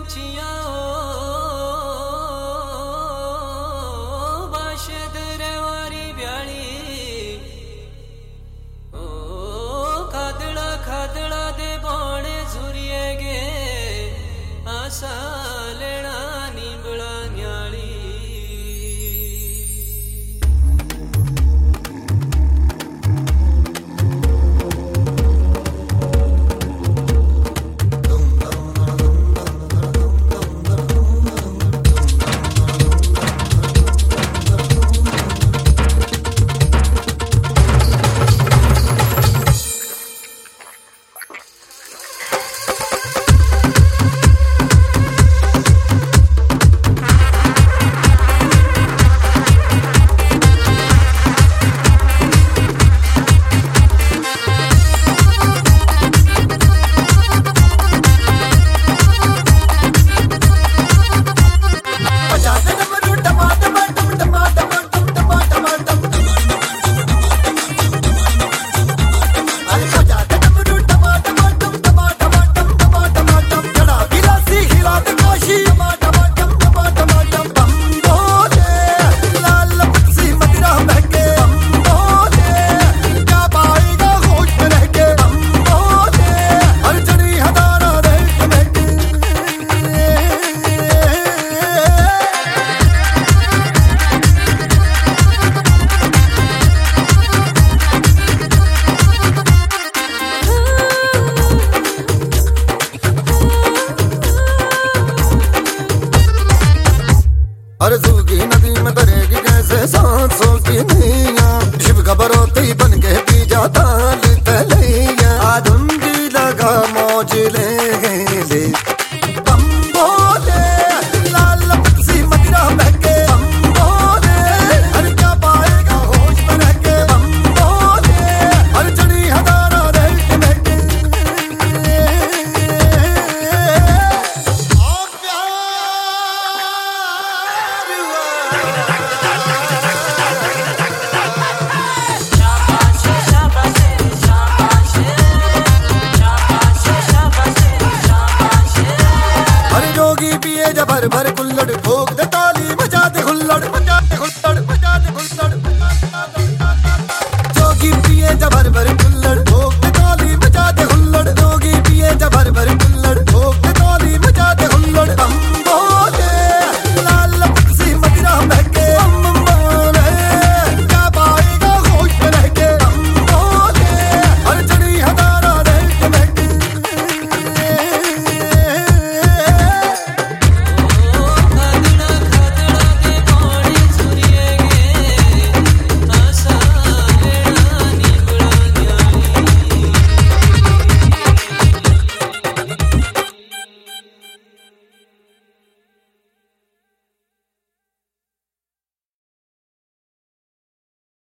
पंछियां बाशद रेवारी ब्याली ओ खादड़ा खादड़ा दे बाणे झुरिए गे आशा लेना नींबड़ा न्याली सूखी नदी में तरेगी कैसे सांसों की नैया शिव खबरोती बन के पी जाता तलैया आधुंगी लगा मौज ले ले बम बोले लाल सी मदिरा बहके बम बोले हर क्या पाएगा होश में रह के बम बोले हर चढ़ी हजारा रह के महके भर भर कुल्लड़ ठोक दे ताली मचा दे हुल्लड़ मचा दे हुल्लड़ मचा दे हुल्लड़ जोगी पिए जा भर भर